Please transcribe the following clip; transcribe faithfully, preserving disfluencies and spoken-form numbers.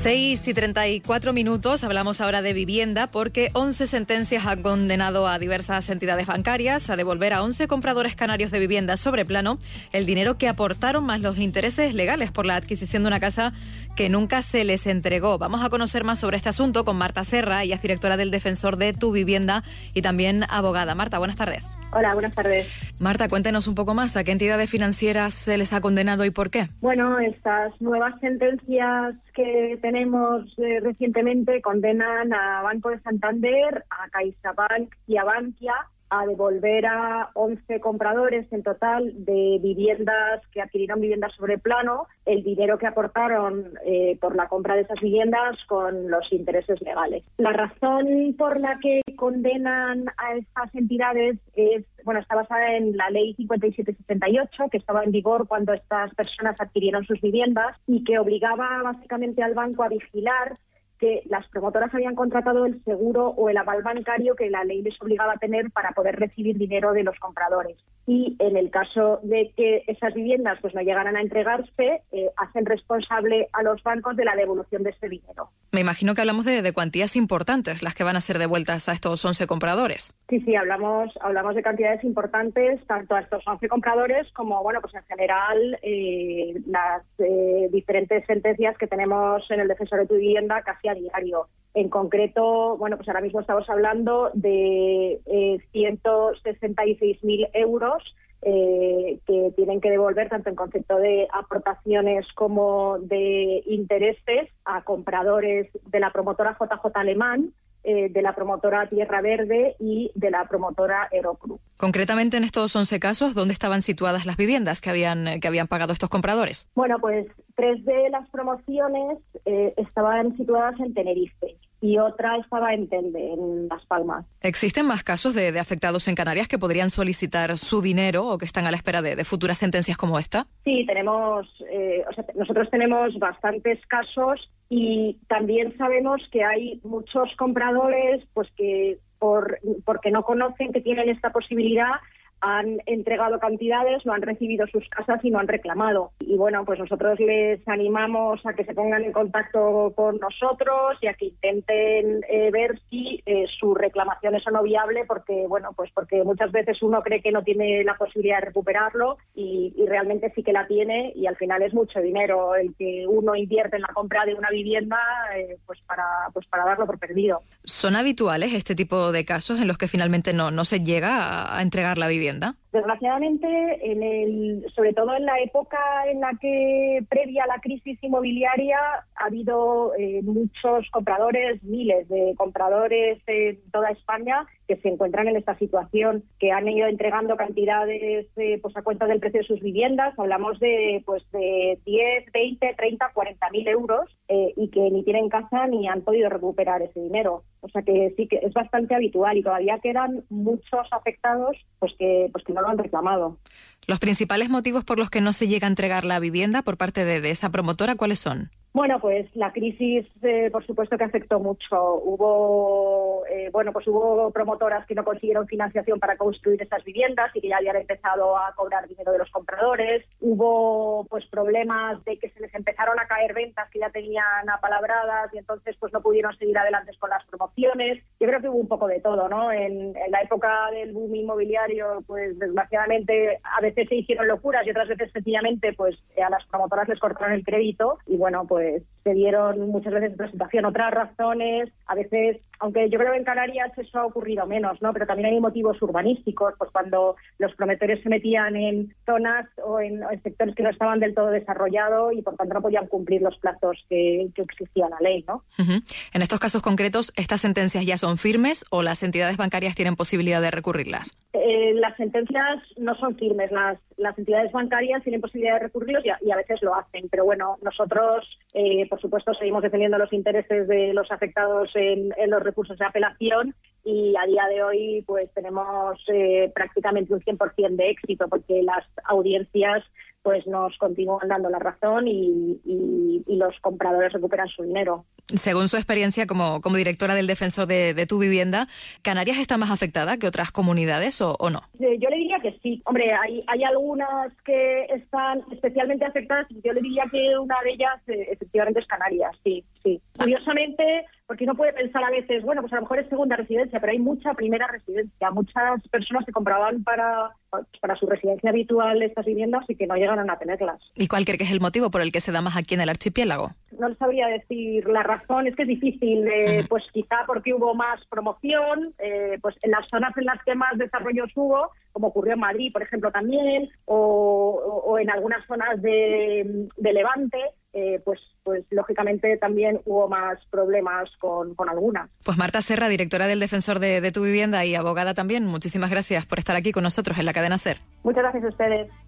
seis y treinta y cuatro minutos, hablamos ahora de vivienda porque once sentencias han condenado a diversas entidades bancarias a devolver a once compradores canarios de vivienda sobre plano el dinero que aportaron más los intereses legales por la adquisición de una casa que nunca se les entregó. Vamos a conocer más sobre este asunto con Marta Serra, ella es directora del Defensor de Tu Vivienda y también abogada. Marta, buenas tardes. Hola, buenas tardes. Marta, cuéntenos un poco más, ¿a qué entidades financieras se les ha condenado y por qué? Bueno, estas nuevas sentencias que tenemos eh, recientemente condenan a Banco de Santander, a CaixaBank y a Bankia a devolver a once compradores en total de viviendas que adquirieron viviendas sobre plano el dinero que aportaron eh, por la compra de esas viviendas con los intereses legales. La razón por la que condenan a estas entidades es, bueno, está basada en la ley cincuenta y siete setenta y ocho, que estaba en vigor cuando estas personas adquirieron sus viviendas y que obligaba básicamente al banco a vigilar que las promotoras habían contratado el seguro o el aval bancario que la ley les obligaba a tener para poder recibir dinero de los compradores. Y en el caso de que esas viviendas pues no llegaran a entregarse, eh, hacen responsable a los bancos de la devolución de ese dinero. Me imagino que hablamos de, de cuantías importantes las que van a ser devueltas a estos once compradores. Sí, sí, hablamos hablamos de cantidades importantes, tanto a estos once compradores como, bueno, pues en general eh, las eh, diferentes sentencias que tenemos en el Defensor de Tu Vivienda casi a diario. En concreto, bueno, pues ahora mismo estamos hablando de eh, ciento sesenta y seis mil euros eh, que tienen que devolver tanto en concepto de aportaciones como de intereses a compradores de la promotora J J Alemán, eh, de la promotora Tierra Verde y de la promotora Aerocruz. Concretamente en estos once casos, ¿dónde estaban situadas las viviendas que habían, que habían pagado estos compradores? Bueno, pues tres de las promociones eh, estaban situadas en Tenerife y otra estaba en Telde, en Las Palmas. ¿Existen más casos de, de afectados en Canarias que podrían solicitar su dinero o que están a la espera de, de futuras sentencias como esta? Sí, tenemos, eh, o sea, nosotros tenemos bastantes casos y también sabemos que hay muchos compradores pues que por porque no conocen que tienen esta posibilidad han entregado cantidades, no han recibido sus casas y no han reclamado. Y bueno, pues nosotros les animamos a que se pongan en contacto con nosotros y a que intenten eh, ver si eh, sus reclamaciones son viables, porque bueno, pues porque muchas veces uno cree que no tiene la posibilidad de recuperarlo y, y realmente sí que la tiene, y al final es mucho dinero el que uno invierte en la compra de una vivienda eh, pues para pues para darlo por perdido. ¿Son habituales este tipo de casos en los que finalmente no, no se llega a, a entregar la vivienda? Desgraciadamente, en el, sobre todo en la época en la que previa a la crisis inmobiliaria ha habido eh, muchos compradores, miles de compradores en toda España que se encuentran en esta situación, que han ido entregando cantidades eh, pues a cuenta del precio de sus viviendas. Hablamos de pues de diez, veinte, treinta, cuarenta mil euros eh, y que ni tienen casa ni han podido recuperar ese dinero. O sea que sí que es bastante habitual y todavía quedan muchos afectados pues que pues que no lo han reclamado. ¿Los principales motivos por los que no se llega a entregar la vivienda por parte de, de esa promotora, cuáles son? Bueno, pues la crisis, eh, por supuesto que afectó mucho. Hubo, eh, bueno, pues hubo promotoras que no consiguieron financiación para construir esas viviendas y que ya habían empezado a cobrar dinero de los compradores. Hubo, pues, problemas de que se les empezaron a caer ventas que ya tenían apalabradas y entonces, pues, no pudieron seguir adelante con las promociones. Yo creo que hubo un poco de todo, ¿no? En, en la época del boom inmobiliario, pues, desgraciadamente, a veces se hicieron locuras y otras veces, sencillamente, pues, a las promotoras les cortaron el crédito y, bueno, pues, se dieron muchas veces otra situación, otras razones, a veces, aunque yo creo que en Canarias eso ha ocurrido menos, ¿no? Pero también hay motivos urbanísticos, pues cuando los promotores se metían en zonas o en, o en sectores que no estaban del todo desarrollados y por tanto no podían cumplir los plazos que, que exigía la ley, ¿no? Uh-huh. En estos casos concretos, ¿estas sentencias ya son firmes o las entidades bancarias tienen posibilidad de recurrirlas? Eh, las sentencias no son firmes, las, las entidades bancarias tienen posibilidad de recurrirlos y a, y a veces lo hacen, pero bueno, nosotros, eh, por supuesto, seguimos defendiendo los intereses de los afectados en, en los recursos de apelación y a día de hoy pues tenemos eh, prácticamente un cien por ciento de éxito porque las audiencias pues nos continúan dando la razón y, y, y los compradores recuperan su dinero. Según su experiencia como, como directora del Defensor de, de Tu Vivienda, ¿Canarias está más afectada que otras comunidades o, o no? Yo le diría que sí. Hombre, hay, hay algunas que están especialmente afectadas y yo le diría que una de ellas eh, efectivamente es Canarias, sí. Sí, sí. Curiosamente, porque uno puede pensar a veces, bueno, pues a lo mejor es segunda residencia, pero hay mucha primera residencia. Muchas personas se compraban para, para su residencia habitual estas viviendas y que no llegaron a tenerlas. ¿Y cuál cree que es el motivo por el que se da más aquí en el archipiélago? No les sabría decir la razón, es que es difícil, eh, uh-huh. pues quizá porque hubo más promoción, eh, pues en las zonas en las que más desarrollos hubo, como ocurrió en Madrid, por ejemplo, también, o, o, o en algunas zonas de, de Levante, eh, pues, pues lógicamente también hubo más problemas con, con algunas. Pues Marta Serra, directora del Defensor de, de tu Vivienda y abogada también, muchísimas gracias por estar aquí con nosotros en la cadena SER. Muchas gracias a ustedes.